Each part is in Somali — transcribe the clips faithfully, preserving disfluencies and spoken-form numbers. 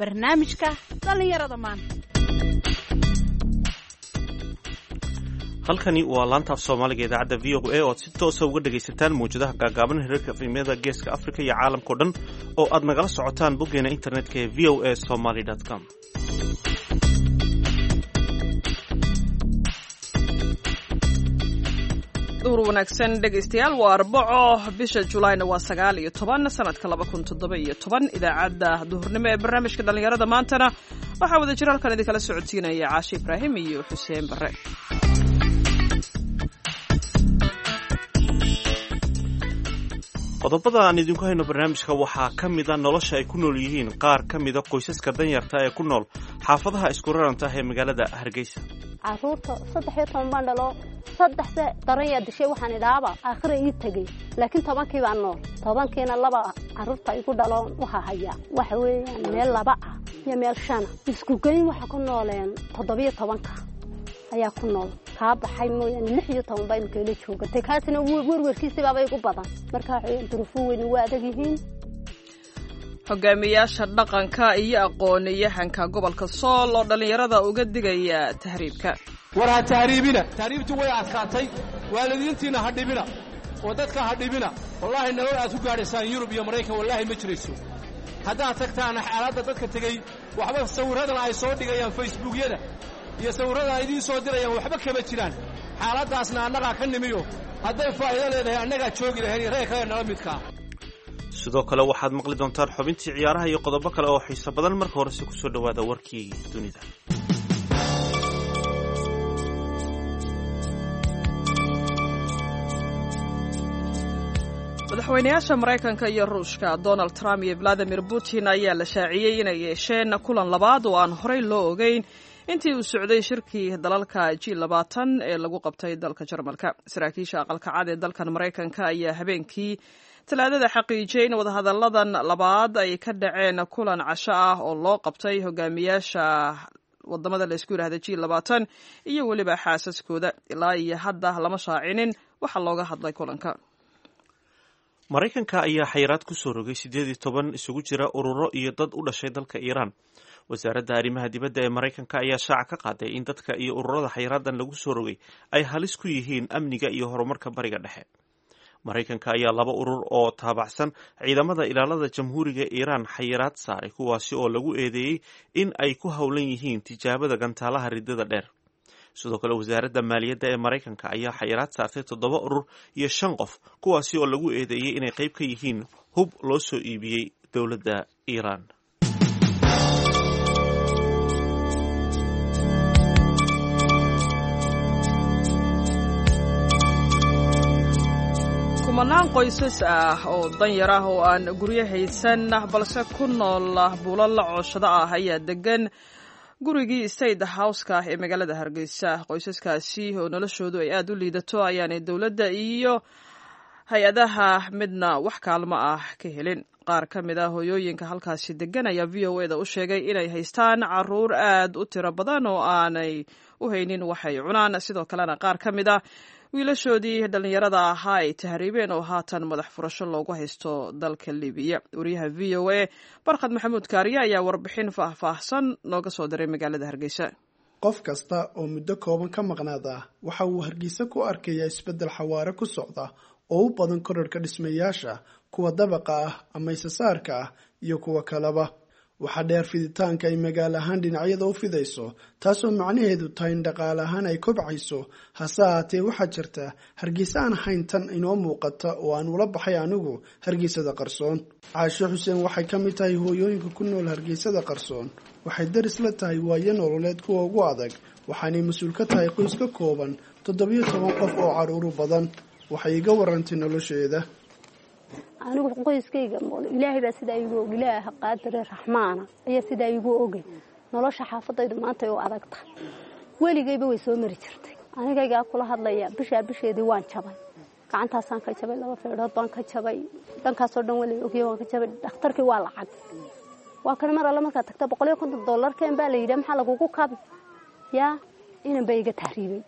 barnaamijka dhallinyarada maanta. halkani waa laanta af soomaaliga idaacadda v o a oo aad si toosa uga dhagaysataan mawjadaha gaagaaban hirarka efemyada geeska afrika iyo caalamkao dhan oo aad nagala socotaan boggeena internetka ee v o a somaly com. duur wanaagsan dhegaystayaal waa arbaco bisha julaayna waa sagaal iyo toban sanadka laba kun toddoba iyo toban idaacadda duhurnimo ee barnaamijka dhallinyarada maantana waxaa wada jira halkan idinkala socodsiinaya caashi ibraahim iyo xuseen bare. qodobada aan idinku hayno barnaamijka waxaa ka mida nolosha ay ku nool yihiin qaar ka mida qoysaska danyarta ee ku nool xaafadaha isku raranta ee magaalada Hargeysa. caruurta saddex iyo toban baan dhalo saddexda daraya dishay waxaan idhaaba aakhira ii tagay laakiin tobankii baan nool tobankiina laba caruurta igu dhaloon waxa haya waxa weeyaan meel laba ah iyo meel shan isku geyn waxa ku nooleen toddoba iyo tobanka ayaa ku nool ka baxay mooyaan lix iyo toban baa imkeena joogtay kaasina warwarkiisa baabay ugu badan marka ay duruufo weyn waa adag yihiin. hogaamiyaasha dhaqanka iyo aqoon-yahanka gobolka Sool oo dhalinyarada uga digaya tahriibka. wara tahriibina tahriibtu way adkaatay waalidiintiina ha dhibina oo dadka ha dhibina wallahi nolol aad ku gaadhaysaan Yurub iyo Mareykan wallahi ma jirayso hadda tagtaan xaaladda dadka tagay waxba sawiradan ay soo dhigayaan Facebook-yada iyo sawirada ay idin soo dirayaan waxba kama jiraan xaaladaasna annaga ka nimiyo hadday faa'iido leedahay annaga joogi lahayn reerka nala midka. sidoo kale waxaad maqli doontaan xubintii ciyaaraha iyo qodobo kale oo xiiso badan marka hore si ku soo dhawaada warkii dunida. madaxweynayaasha Mareykanka iyo Ruushka Donald Trump iyo Vladimir Putin ayaa la shaaciyay inay yeesheen kulan labaad oo aan horey loo ogeyn intii uu socday shirkii dalalka G labaatan ee lagu qabtay dalka Jarmalka. saraakiisha aqalka cad ee dalkan Mareykanka ayaa habeenkii talaadada xaqiijiyay in wadahadalladan labaad ay ka dhaceen kulan casho ah oo loo qabtay hogaamiyaasha wadamada la isku yiraahdo G labaatan iyo waliba xaasaskooda. ilaa iyo hadda lama shaacinin waxa looga hadlay kulanka. Mareykanka ayaa xayiraad ku soo rogay siddeed iyo toban isugu jira ururo iyo dad u dhashay dalka Iiraan. wasaaradda arrimaha dibadda ee Mareykanka ayaa shaaca ka qaaday in dadka iyo ururada xayiraadan lagu soo rogay ay halis ku yihiin amniga iyo horumarka bariga dhexe. Mareykanka ayaa laba urur oo taabacsan ciidamada ilaalada jamhuuriga Iiraan xayiraad saaray kuwaasi oo lagu eedeeyey in ay ku howlan yihiin tijaabada gantaalaha ridada dheer. sidoo kale wasaaradda maaliyadda ee Mareykanka ayaa xayiraad saartay toddoba urur iyo shan qof kuwaasi oo lagu eedeeyey inay qayb ka yihiin hub loo soo iibiyey dowladda Iiraan. kumanaan qoysas ah oo danyar ah oo aan guryo haysan balse ku nool buulal cooshado ah ayaa degan gurigii State House-ka ee magaalada Hargeysa. qoysaskaasi oo noloshoodu ay aad u liidato ayaanay dowladda iyo hay-adaha midna wax kaalmo ah ka helin. qaar ka mid ah hooyooyinka halkaasi degan ayaa V O A da u sheegay inay haystaan caruur aad u tiro badan oo aanay u haynin waxay cunaan. sidoo kalena qaar ka mid ah wiilashoodii dhalinyarada ahaa ay tahriibeen oo haatan madax furasho loogu haysto dalka Liibiya. wariyaha V O A Barkad Maxamuud Kaariye ayaa warbixin faahfaahsan nooga soo diray magaalada Hargeysa. qof kasta oo muddo kooban ka maqnaada waxa uu Hargeysa ku arkayaa isbeddel xawaare ku socda oo u badan kororka dhismayaasha kuwa dabaqa ah ama isasaarka ah iyo kuwa kaleba. waxaa dheer fiditaanka ay magaalo ahaan dhinacyada u fidayso taasoo macnaheedu tahay in dhaqaale ahaan ay kobcayso. hase ahaatee waxaa jirta Hargeysa aan ahayn tan inoo muuqata oo aan ula baxay anigu Hargeysada qarsoon. Caasho Xuseen waxay ka mid tahay hooyooyinka ku nool Hargeysada qarsoon. waxay daris la tahay waayo nololeed kuwa ugu adag waxaanay mas-uul ka tahay qoys ka kooban toddoba iyo toban qof oo caruur badan. waxay iga warantay nolosheeda. anigu qoyskayga ilaahay baa sida igu og ilaahay qaadir raxmaana ayaa sida igu ogay nolosha xaafadaydu maanta oo adagta weligayba way soo mari jirtay. anigayga kula hadlaya bisha bisheedii waan jabay gacantaasaan ka jabay laba feedhood baan ka jabay dhankaas oo dhan wali ogay waan ka jabay dhakhtarkii waa lacag waa kan mar alla marka tagta boqol iyo konton dollar keen baa la yidhi maxaa lagugu kaab yaa inan bay iga tahriibay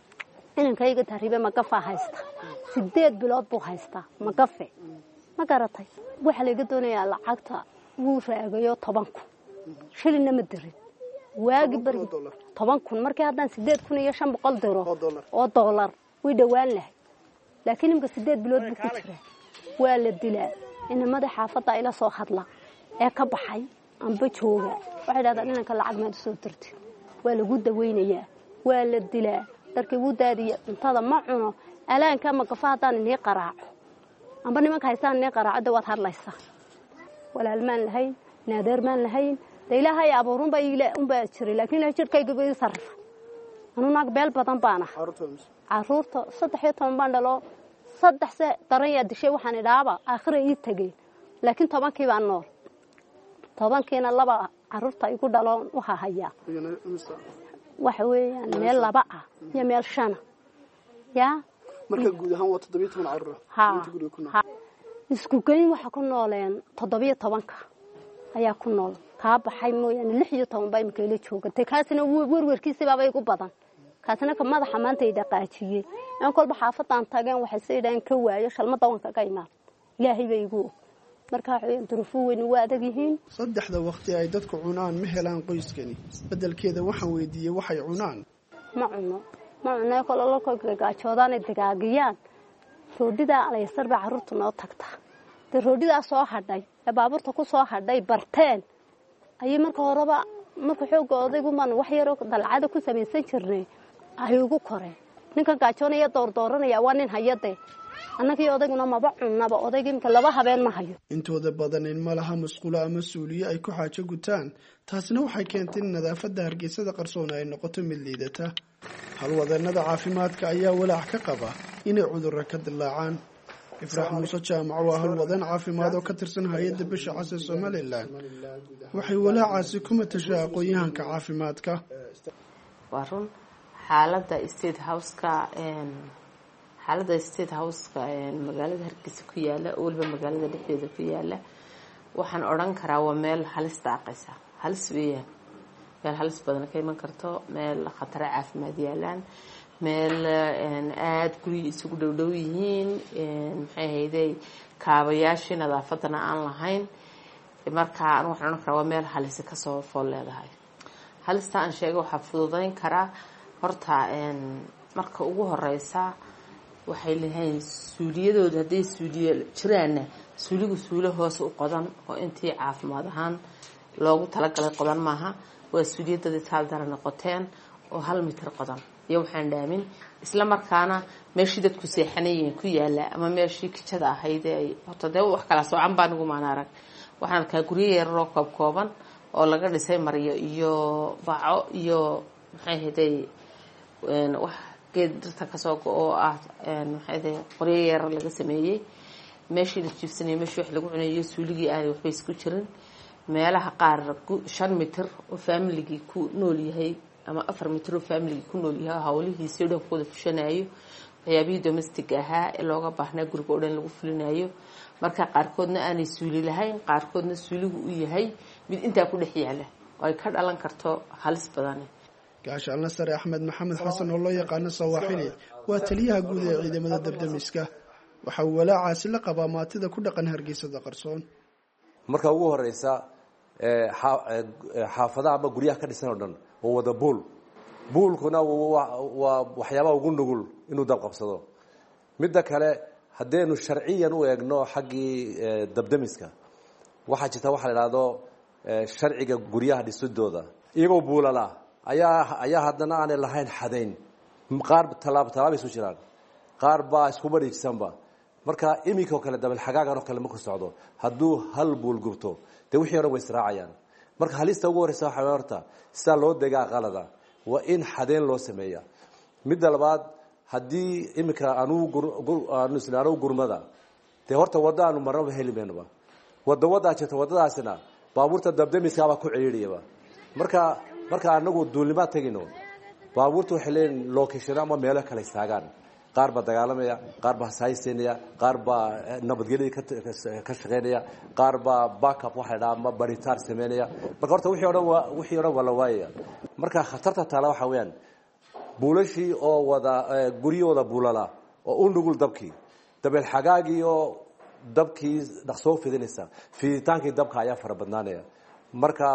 inan kayga tahriibay ma gafa haysta sideed bilood buu haystaa ma gafe ma garatay waxa laga doonayaa lacagta wuu raagayo toban ku shilina ma dirin waagi bari toban kun markii haddaan sideed kun iyo shan boqol diro oo dollar way dhawaan lahay laakiin imka sideed bilood buu ku jiraa waa la dilaa inamada xaafadda ila soo hadla ee ka baxay amba jooga waxay yiraahdaan inanka lacag ma soo dirtay waa lagu daweynayaa waa la dilaa darkii uu daadiyo cuntada ma cuno alaanka ma qafaadaan inay qaraaco amba nimanka haystaan inay qaraacada waad hadlaysaa walaalmaan lahayn naadeermaan lahayn ilaahay abuurun baa ila un baa jiray laakiin jirkayga bay sarf anu naag beel badan baana caruurta saddex iyo toban baan dhalo saddex se daran yaa dishay waxaan idhaaba aakhira ii tagay laakiin tobankii baan nool tobankiina laba caruurta igu dhaloon waxa haya waxa weeyaan meel laba ah iyo meel shan ya marka guud ahaan waa toddoba iyo toban caruur inta guriga ku nool isku geyn waxa ku nooleen toddoba iyo tobanka ayaa ku nool ka baxay mooyaan lix iyo toban bay imka ila joogtay kaasina werwerkiisa baabay ugu badan kaasina ka madaxa maanta ay dhaqaajiyay aan kolba xaafadaan tageen waxay saydaan ka waayo shalmada wanka ka imaan ilaahay bay igu marka waxay duruufo weyn waa adag yihiin saddexda waqti ay dadku cunaan ma helaan qoyskani bedelkeeda waxaan weydiiyay waxay cunaan ma cuno ma cuno kololo ka gaajoodaan digaagiyaan roodida ay sarba caruurtu noo tagta roodida soo hadhay baabuurta ku soo hadhay barteen ay marka horeba marka xoog odaygu man wax yar oo dalcada ku sameeysan jirnay ay ugu koreen ninka gaajoonaya door dooranaya waa nin hayade annagii odayguna ma bacunaba odaygimka laba habeen ma hayo intooda badan in malaha masquulo ama suuliye ay ku xaajo gutaan taasina waxay keentay in nadaafadda Hargeysada qarsoon ay noqoto mid liidata halwadeennada caafimaadka ayaa walaac ka qaba inay cudurro ka dilaacaan إفراح موسى جامع وأهل وضن عافيماد وكترسن هايد بش عسى سوماليلاند waxay walaacaasi kuma tashaaqooyahan ka caafimaadka warun xaaladda state house-ka een xaaladda state house-ka een magaalada Hargeysa ku yaala oo walba magaalada dhexdeeda ku yaala waxaan oran karaa waa meel halis daaqaysa halis weeyaan meel halis badan ka iman karto meel khatar caafimaad yaalaan meel een aad guri isugu dhowdhow yihiin een maxay hayday kaabayaashii nadaafadana aan lahayn marka aan waxaan oran karaa waa meel halis ka soo fool leedahay halista aan sheego waxa fududeyn kara horta een marka ugu horeysa waxay leeyihiin suuliyadooda haday suuliye jiraan suuligu suulo hoos u qodan oo intii caafimaad ahaan loogu talagalay qodan maaha waa suuliyada taal daran noqoteen oo hal mitir qodan iyo waxaan dhaamin isla markaana meeshii dadku seexanayeen ku yaala ama meeshii kijada ahayd ay horta dee wax kala soocan baan ugu maanarag waxaan ka guriye yar oo koob kooban oo laga dhisay mariyo iyo baaco iyo maxay haday een wax geed dhirta ka soo oo ah een maxay haday qoriye yar laga sameeyay meeshii la jiifsanay meeshii wax lagu cunayo suuligii aan waxba isku jirin meelaha qaar shan mitir oo family-gi ku nool yahay ama afar mitir oo family-gi ku nool yahay hawlihiisa dhan ku wada fushanayo waxyaabihii domestic ahaa ee looga baahnaa guriga oo dhan lagu fulinayo marka qaarkoodna aanay suuli lahayn qaarkoodna suuligu u yahay mid inta ku dhex yaala oo ay ka dhalan karto halis badan gaashaan sare Axmed Maxamed Xasan oo loo yaqaan Sawaaxili waa taliyaha guud ee ciidamada dabdamiska waxa uu walaacaasi la qabaa maatida ku dhaqan Hargeysada qarsoon marka ugu horeysa ee xaafadaha ama guryaha ka dhisan oo dhan oo wada buul buulkuna waa waxyaabaha ugu nugul inuu dab qabsado midda kale hadeenu sharciyan u eegno xaqii dabdamiska waxa jirta waxa la yiraahdo sharciga guryaha dhisidooda iyagoo buulala ayaa ayaa hadana aan lahayn xadeyn qaar talaab talaab isu jiraan qaar baa isku badhiigsanba marka imiko kale dabal xagaagan oo kale ma ku socdo haduu hal buul gubto de wixii hore way israacayaan marka halista ugu horeysa waxa horta sida loo degaa qalada waa in xadeyn loo sameeyaa midda labaad hadii imika aanu aanu islaano gurmada te horta wadaanu marnaba helimeynaba wada wada jirta wadadaasina baabuurta dabdamiska ba ku ciriiriyaba marka marka anagu duulimaad tagino baabuurtu waxay leen location ama meelo kale istaagaan qaar ba dagaalamaya qaar ba saysinaya qaar ba nabadgelyo ka shaqeynaya qaar ba backup waxa dhaama baritaan sameynaya marka horta wixii hore wixii hore wala waaya marka khatarta taala waxa weeyaan buulashii oo wada guryooda buulala oo u nugul dabkii dabel xagaagi oo dabkii dhaqsoo fidinaysa fiditaankii dabka ayaa fara badnaanaya marka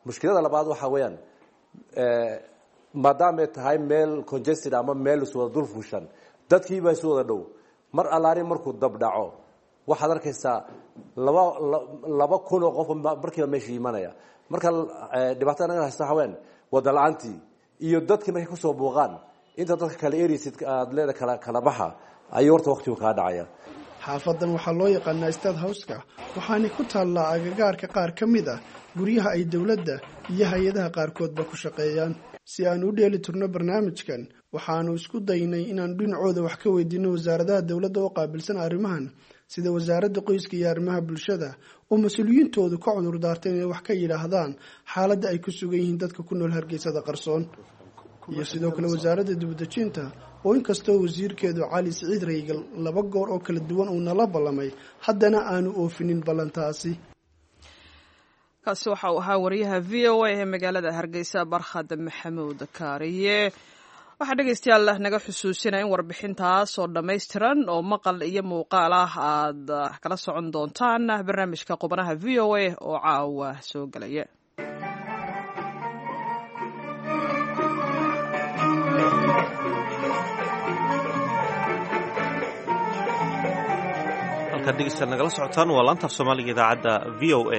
mushkilada labaad waxaa weeyaan maadaamay tahay meel congested ama meel iswada dul fuushan dadkiibaa isu wada dhow mar allaari markuu dab dhaco waxaad arkaysaa laba laba kun oo qof markiiba meesha imanaya marka dhibaatada naga haysta waxaa weeyaan wada la-aantii iyo dadkii markay kusoo buuqaan inta dadka kala erisid aad leeda kala kala baxa ayuu horta waqtigu kaa dhacaya. xaafadan waxaa loo yaqaanaa state houseka waxaana ku taallaa agagaarka qaar ka mid ah guryaha ay dowladda iyo hay-adaha qaarkoodba ku shaqeeyaan. si aan u dheeli turno barnaamijkan waxaanu isku daynay inaanu dhinacooda wax ka weydiino wasaaradaha dowladda oo qaabilsan arrimahan sida wasaaradda qoyska iyo arrimaha bulshada oo mas-uuliyiintoodu ka cudur daartay inay wax ka yidhaahdaan xaaladda ay ku sugan yihiin dadka ku nool hargeysada qarsoon, iyo sidoo kale wasaaradda dibadejinta oo inkastoo wasiirkeedu cali siciid raygal laba goor oo kala duwan uu nala ballamay haddana aanu oofinin ballantaasi. kaasi waxa uu ahaa wariyaha v o a ee magaalada hargeysa barkhad maxamuud kaariye. waxaa dhegaystayaal naga xusuusinaya in warbixintaas oo dhammaystiran oo maqal iyo muuqaal ah aad kala socon doontaan barnaamijka qubanaha v o a oo caawa soo gelaya. halkaad dhegeystayaal nagala socotaan waa laanta af soomaaliga idaacadda v o a.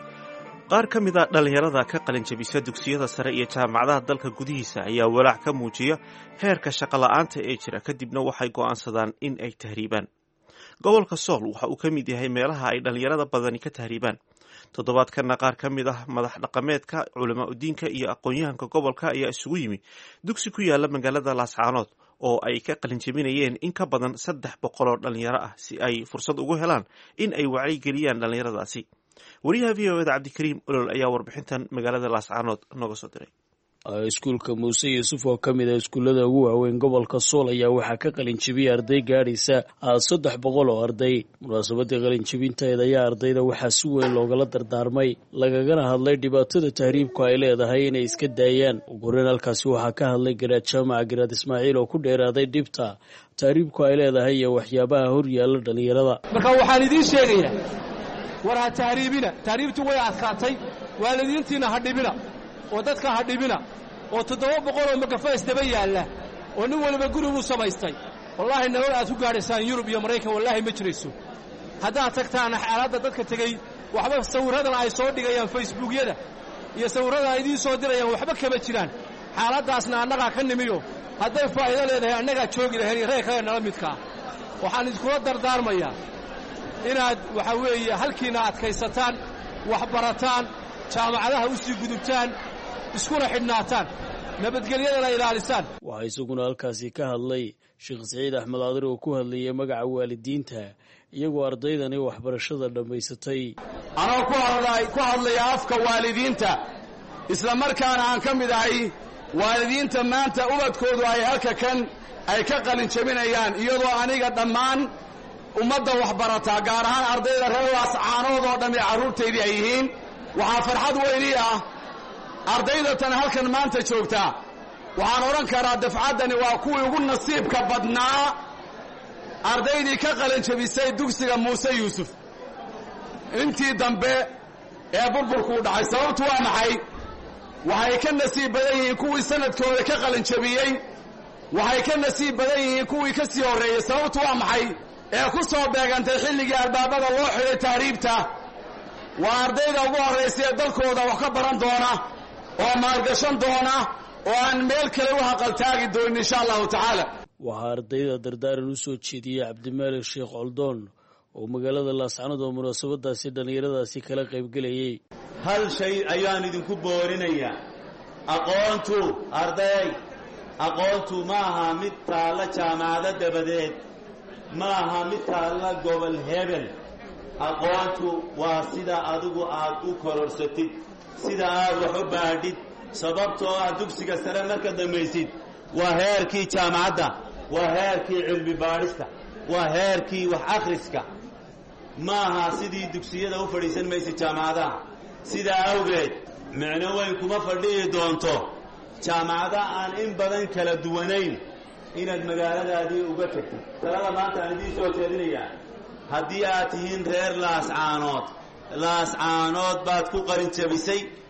qaar ka mid a dhallinyarada ka qalinjabisa dugsiyada sare iyo jaamacadaha dalka gudihiisa ayaa walaac ka muujiya heerka shaqola'aanta ee jira kadibna waxay go'aansadaan in ay tahriibaan. gobolka sool waxa uu ka mid yahay meelaha ay dhallinyarada badani ka tahriibaan. toddobaadkana qaar ka mid ah madax dhaqameedka culamaa udiinka iyo aqoon-yahanka gobolka ayaa isugu yimi dugsi ku yaala magaalada laascaanood oo ay ka qalinjabinayeen in ka badan saddex boqol oo dhallinyaro ah si ay fursad ugu helaan in ay wacyigeliyaan dhallinyaradaasi. wariyaha v o eda cabdikariim olol ayaa warbixintan magaalada laascaanood nooga soo diray. iskuulka muuse yuusuf oo ka mid ah iskuullada ugu waaweyn gobolka sool ayaa waxaa ka qalinjabiyay arday gaadhaysa saddex boqol oo arday. munaasabadii qalinjabinteeda ayaa ardayda waxaa si weyn loogala dardaarmay lagagana hadlay dhibaatada tahriibku ay leedahay inay iska daayaan. ugu horeyn halkaasi waxaa ka hadlay garaad jaamaca garaad ismaaciil oo ku dheeraaday dhibta tahriibku ay leedahay iyo waxyaabaha hor yaalla dhallinyarada. marka waxaan idiin sheegayaa war ha tahriibina, tahriibtu way adkaatay, waalidiintiina ha dhibina oo dadka ha dhibina oo toddoba boqol oo magafa isdaba yaalla oo nin waliba guri buu samaystay. wallaahi nolol aad ku gaadhaysaan yurub iyo maraykan wallaahi ma jirayso. haddaad tagtaan xaaladda dadka tegey waxba sawirradan ay soo dhigayaan facebookyada iyo sawirradan ay idiin soo dirayaan waxba kama jiraan. xaaladdaasna annagaa ka nimiyo hadday faa'iido leedahay annagaa joogi lahayn reer kale nala midkaa. waxaan idinkula dardaarmayaa inaad waxa weeye halkiina adkaysataan, wax barataan, jaamacadaha u sii gudubtaan, iskuna xidhnaataan, nabadgelyadana ilaalisaan. waxaa isaguna halkaasi ka hadlay sheekh siciid axmed aadir oo ku hadlayay magaca waalidiinta iyagoo ardaydani waxbarashada dhammaysatay. anoo ku hadlaya afka waalidiinta isla markaana aan ka mid ahay waalidiinta maanta ubadkoodu ay halka kan ay ka qalin jabinayaan iyadoo aniga dhammaan ummadda waxbarataa gaar ahaan ardayda reer laascaanood oo dhammi carruurtaydii ay yihiin. waxaa farxad weynii ah ardayda tan halkan maanta joogtaa. waxaan odhan karaa dafcaddani waa kuwii ugu nasiibka badnaa ardaydii ka qalinjabisay dugsiga muuse yuusuf intii dambe ee burburku u dhacay. sababtu waa maxay? waxay ka nasiib badan yihiin kuwii sanadkooda ka qalinjabiyey, waxay ka nasiib badan yihiin kuwii ka sii horreeyey. sababtu waa maxay? ee ku soo beegantay xilligii albaabada loo xidhay tahriibta. waa ardayda ugu horraysa ee dalkooda wax ka baran doona oo maalgashan doona oo aan meel kale u haqaltaagi doonin insha allahu tacaala. waxaa ardayda dardaaran u soo jeediyey cabdimaalik sheekh coldoon oo magaalada laascaanood oo munaasabadaasi dhallinyaradaasi kala qaybgelayay. hal shay ayaan idinku boorinayaa. aqoontu arday aqoontu ma aha mid taalla jaamacado dabadeed, ma aha mid taalla gobol hebel. aqoontu waa sida adigu aad u kororsatid, sida aad wax u baadhid. sababtoo ah dugsiga sare marka dhammaysid waa heerkii jaamacadda, waa heerkii cilmi baadhista, waa heerkii wax akhriska. ma aha sidii dugsiyada u fadhiisan maysid jaamacadaha. sidaa awgeed micno weyn kuma fadhiyi doonto jaamacada aan in badan kala duwanayn inaad magaaladaadii uga tagtid. talada maanta aan idiin soo jeedinayaa, haddii aad tihiin reer laascaanood, laascaanood baad ku qalin jabisay,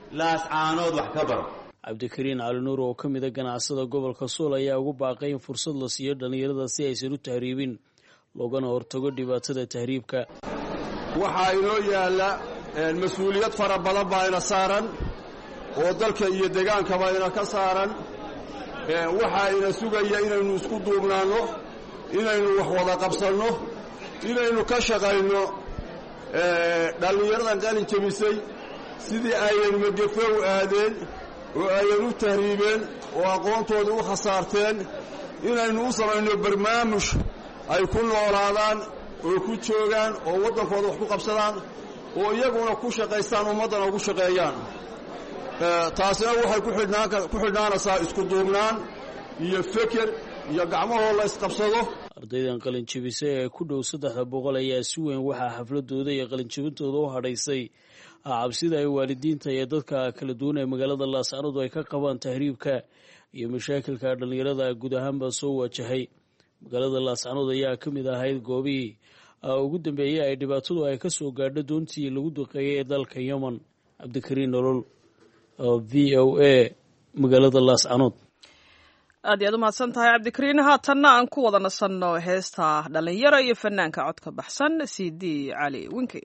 laascaanood wax ka baro. cabdikariin cali nuur oo ka mid a ganacsada gobolka sool ayaa ugu baaqay in fursad la siiyo dhallinyarada si aysan u tahriibin loogana hortago dhibaatada tahriibka. waxaa inoo yaalla mas-uuliyad fara badan baa ina saaran oo dalka iyo degaankaba ina ka saaran. waxaa ina sugaya inaynu isku duubnaanno, inaynu wax wada qabsanno, inaynu ka shaqayno dhallinyaradan qalin jebisay sidii ayan magafe u aadeen oo ayan u tahriibeen oo aqoontooda u khasaarteen. inaynu u samayno barnaamij ay ku noolaadaan oo ku joogaan oo waddankooda wax ku qabsadaan oo iyaguna ku shaqaystaan, ummaddana ugu shaqeeyaan. taasina waxay ku xidhnaanaysaa isku duubnaan iyo feker iyo gacmahoo la isqabsado. ardaydan qalinjebisa ee ku dhow saddexda boqol ayaa si weyn waxaa xafladooda iyo qalinjebintooda u hadhaysay cabsida ay waalidiinta iyo dadka kala duwan ee magaalada laascaanood ay ka qabaan tahriibka iyo mashaakilka dhallinyarada guud ahaanba soo wajahay. magaalada laascaanood ayaa ka mid ahayd goobihii ugu dambeeyey ay dhibaatadu ay ka soo gaadho doontii lagu duqeeyey ee dalka yemen. cabdikariin nolol, v o a, magaalada laascaanood. aad iyaad u mahadsan tahay cabdikariin. haatanna aan ku wada nasanno heesta dhallinyaro iyo fanaanka codka baxsan c d cali winke.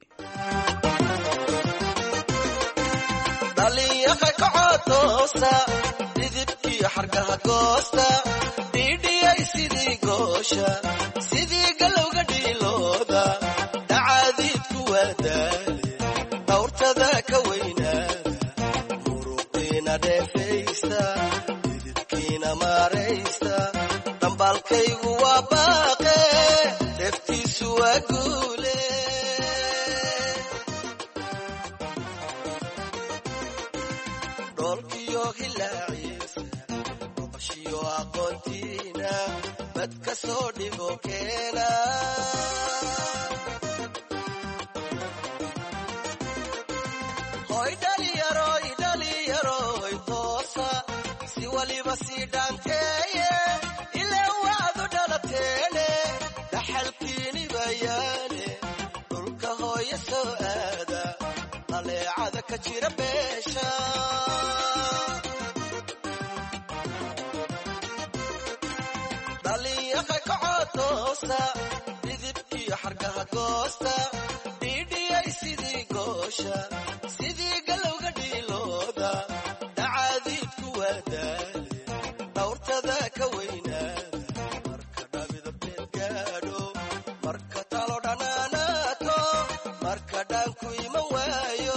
dhalinyaka kacotoosa dhidibkiyo xargaha goosta dhiidhiyay sidii goosha sidii galowga dhiilooda dhacaadiidku waadaale dhawrtada ka weynaada muruqiina dheefaysta dhidibkiina maaraysta dhambaalkaygu waa baaqe dheeftiisu waa guule. oqoshiyo aqoontiina bad ka soo dhigo keena hoy dhaliyaroy dhaliyaroy toosa si waliba sii dhaanteeye ilaa waadu dhalateene dhaxalkiini bayaane dhulka hooya soo aada aleecada ka jira beesha. dhalinyaka kacotoosa dhidibkiyo xargaha goosta dhiidhiyay sidii goosha sidii galowga dhiilooda dhacaadiidku waadaale dhawrtada ka weynaada marka dhabida beedgaadho marka talo dhanaanaato marka dhaanku iman waayo.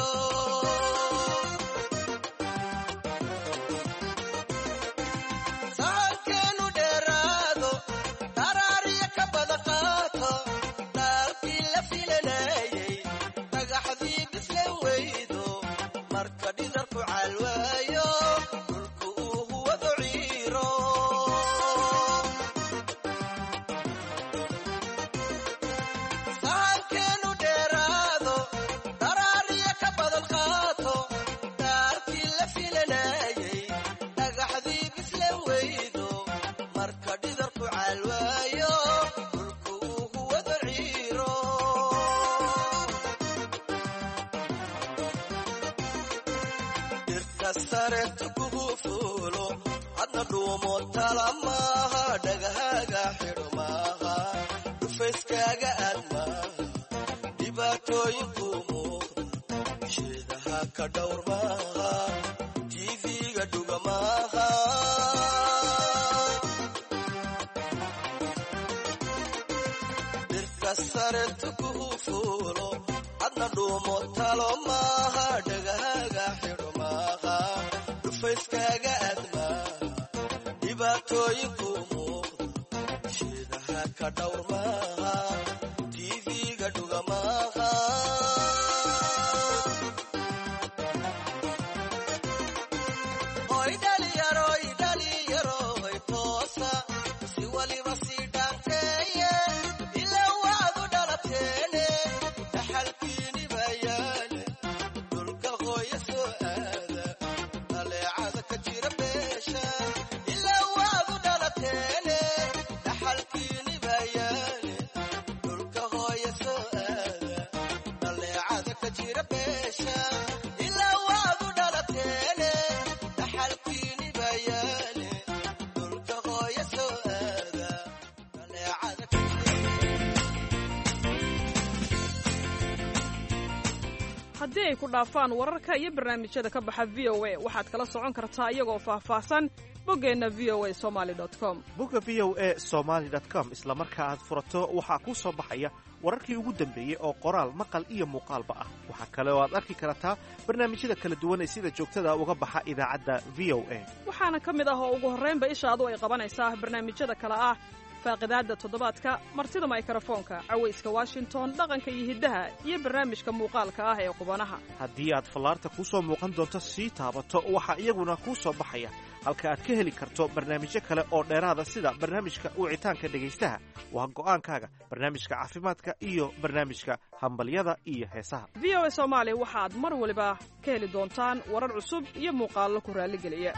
haddii ay ku dhaafaan wararka iyo barnaamijyada ka baxa v o a waxaad kala socon kartaa iyagoo faahfaahsan boggeenna v o a somaali com bogga v o a somaali com isla marka aad furato waxaa kuu soo baxaya wararkii ugu dambeeyey oo qoraal maqal iyo muuqaalba ah. waxaa kale oo aad arki kartaa barnaamijyada kala duwan ee sida joogtada uga baxa idaacadda v o a waxaana ka mid ah oo ugu horraynba ishaadu ay qabanaysaa barnaamijyada kale ah faaqidaadda toddobaadka martida mikrofoonka cawayska washington dhaqanka iyo hiddaha iyo barnaamijka muuqaalka ah ee qubanaha haddii aad fallaarta kuu soo muuqan doonto sii taabato waxaa iyaguna kuu soo baxaya halka aad ka heli karto barnaamijyo kale oo dheeraada sida barnaamijka wicitaanka dhegaystaha waa go'aankaaga barnaamijka caafimaadka iyo barnaamijka hambalyada iyo heesaha v o a soomaali waxaad mar waliba ka heli doontaan warar cusub iyo muuqaallo ku raalligeliya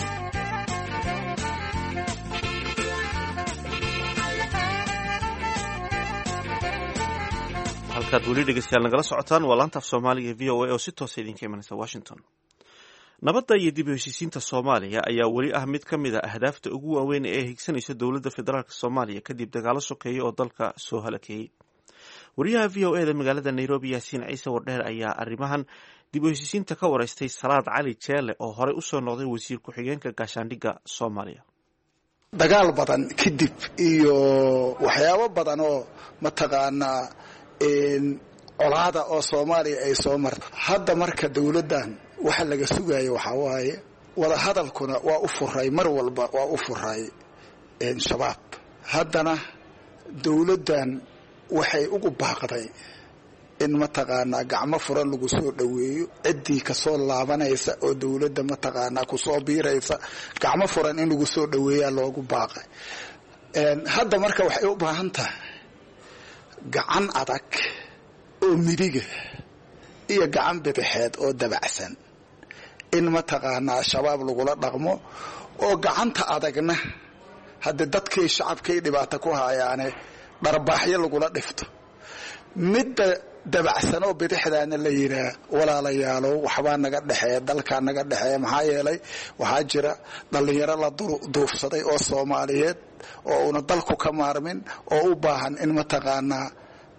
halkaad weli dhegeystayaal nagala socotaan waa laanta af soomaaliga v o a oo si toosa idinka imanaysa washington. nabadda iyo dib u heshiisiinta soomaaliya ayaa weli ah mid ka mid a ahdaafta ugu waaweyn ee higsanaysa dowladda federaalk soomaaliya kadib dagaalo sokeeye oo dalka soo halakeeyey. wariyaha v o e da magaalada nairobi yaasiin ciise wardheer ayaa arrimahan dib u heshiisiinta ka wareystay salaad cali jeele oo horey usoo noqday wasiir ku-xigeenka gaashaandhigga soomaaliya. dagaal badan kadib iyo waxyaabo badan oo mataqaanaa colaada oo soomaaliya ay soo marta hadda marka dowladdan waxa laga sugayo waxaa waaye wada hadalkuna waa u furay mar walba waa u furay shabaab haddana dowladdan waxay ugu baaqday in mataqaanaa gacmo furan lagu soo dhoweeyo ciddii kasoo laabanaysa oo dowladda mataqaanaa kusoo biiraysa gacmo furan in lagu soo dhoweeyaa loogu baaqay. hadda marka waxay u baahan tahay gacan adag oo midiga iyo gacan bidixeed oo dabacsan in mataqaanaa shabaab lagula dhaqmo oo gacanta adagna hadda dadkii shacabkay dhibaato ku hayaane dharbaaxyo lagula dhifto midda dabacsan oo bidixdaana la yidhaah walaalayaalow waxbaa naga dhexeeya dalkaa naga dhexeeya maxaa yeelay waxaa jira dhallinyaro la duufsaday oo soomaaliyeed oo una dalku ka maarmin oo u baahan in mataqaanaa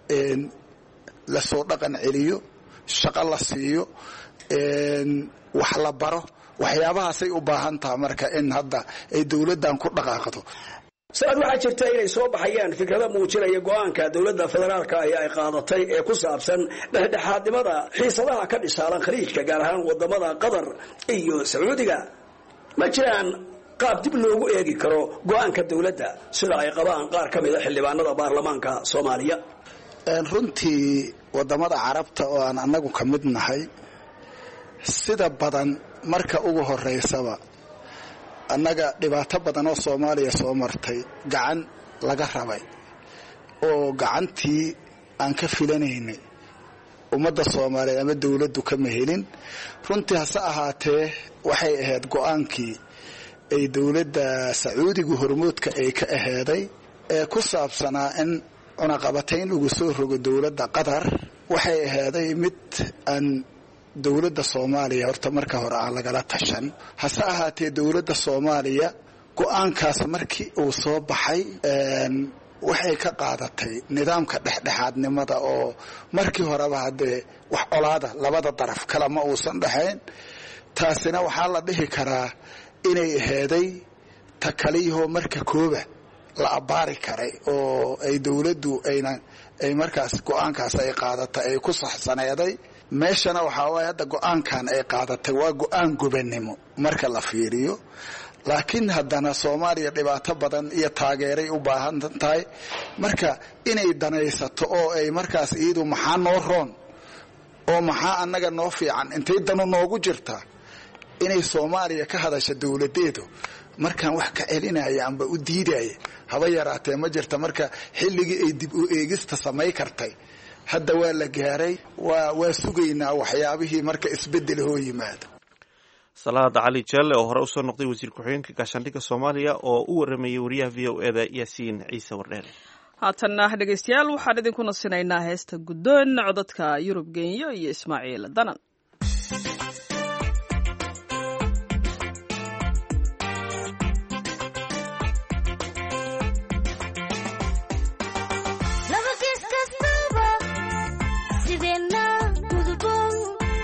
lasoo dhaqan celiyo shaqo la siiyo wax la baro waxyaabahaasay u baahan taha marka in hadda ay dowladdan ku dhaqaaqdo. saad waxaa jirta inay soo baxayaan fikrado muujinaya go'aanka dowladda federaalka ahi ay qaadatay ee ku saabsan dhexdhexaadnimada xiisadaha ka dhisaalan khaliijka gaar ahaan wadamada qatar iyo sacuudiga. ma jiraan qaab dib loogu eegi karo go'aanka dowladda sida ay qabaan qaar ka mida xildhibaanada baarlamaanka soomaaliya? runtii wadamada carabta oo aan annagu ka mid nahay sida badan marka ugu horeysaba annaga dhibaato badan oo soomaaliya soo martay gacan laga rabay oo gacantii aan ka filanaynay ummadda soomaaliyeed ama dowladdu kama helin. runtii hase ahaatee waxay ahayd go'aankii ay dowladda sacuudiga hormoodka ay ka aheeday ee ku saabsanaa in cunaqabatayn lagu soo rogo dowladda qatar waxay aheeday mid aan dowladda soomaaliya horta marka hore aan lagala tashan. hase ahaatee dowladda soomaaliya go'aankaas markii uu soo baxay waxay ka qaadatay nidaamka dhexdhexaadnimada oo markii horeba haddee wax colaada labada daraf kale ma uusan dhexayn. taasina waxaa la dhihi karaa inay aheeday ta kaliyahoo marka kooba la abbaari karay oo ay dowladdu ayna ay markaas go'aankaas ay qaadatay ay ku saxsaneeday. meeshana waxaa waaye hadda go'aankan ay qaadatay waa go'aan gobannimo marka la fiiriyo, laakiin haddana soomaaliya dhibaato badan iyo taageeray u baahan tahay. marka inay danaysato oo ay markaas iyadu maxaa noo roon oo maxaa annaga noo fiican intay danu noogu jirtaa inay soomaaliya ka hadasha dowladeedu markaan wax ka celinaya amba u diidaya haba yaraatee ma jirta. marka xilligii ay dib u eegista samay kartay hadda waa la gaaray. waa waa sugaynaa waxyaabihii marka isbeddel hoo yimaado. salaad cali jeelle oo hore usoo noqday wasiir ku-xigeenka gaashaandhigga soomaaliya oo u waramayay wariyaha v o e da yaasiin ciise wardheere. haatanna dhegaystayaal waxaan idinku nasinaynaa heesta guddoon codadka yurub genyo iyo ismaaciil danan. Sideenna gudboon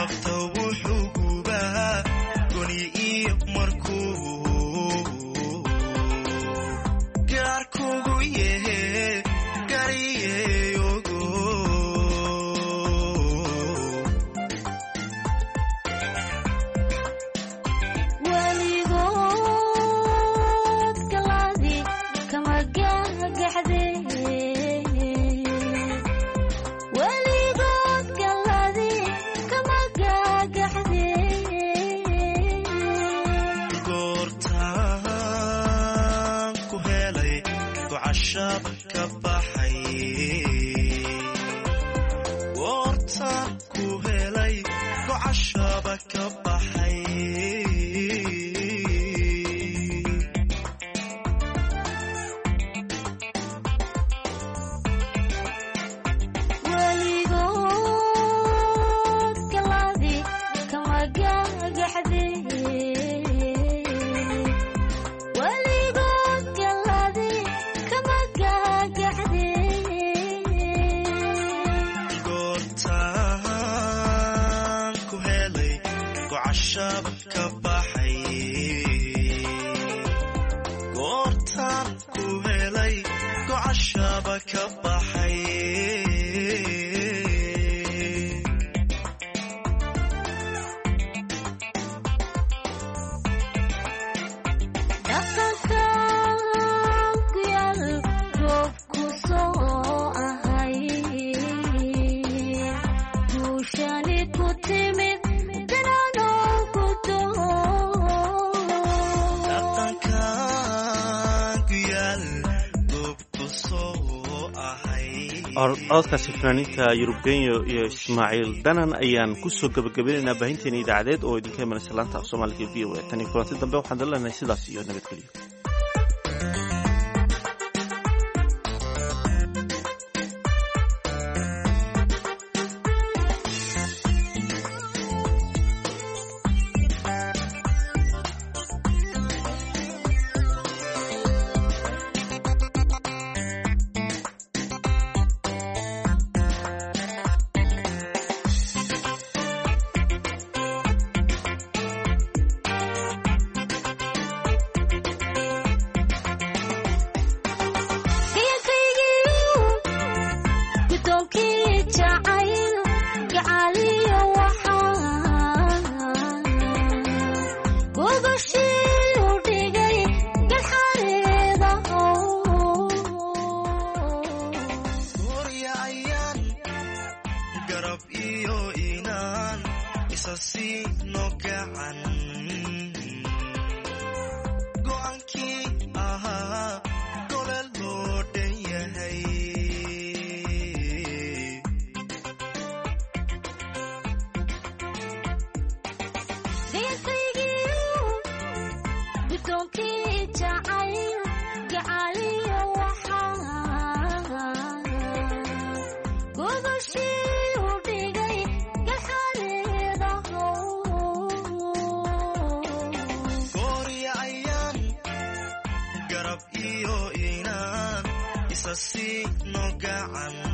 lafta wuxuu gubaa goni iyo markuu gaarkugu yehe gariyeyogo weligood galaadi kama gagaxde weligood galaadi kama gagaxde goortaan ku helay gocashab ka baxay goortaan ku helay gocashaba ka baxay weligood galaadi kama gagaxde weligood galaadi kama gagaxde goortaan ku helay gocashab ka baxay goortaan ku helay gocashaba ka baxay dhaqankan ku yaal goobku soo ahay guushani ku timid dananoo ku doo dhaqankan ku yaal goobku soo ahay codkaasi fanaaniinta yurubgenyo iyo ismaaciil danan ayaan kusoo gabagabaynaynaa baahinteena idaacadeed oo idinka imanaysa laanta af soomaaliga v o a tan iyo kulanti dambe waxaan dalanahay sidaas iyo nabadgelyo gudoonkii jacayl gacaliyo waxaa gogashii u dhigay galxareeda goorya ayaan garab iyo inaan isa siino gacan go'aankii ahaa golel loo dhan yahay gudoonkii jacayl gacaliyo waxaa gogashii u dhigay galxareeda goorya ayaan garab iyo inaan isa siino gacan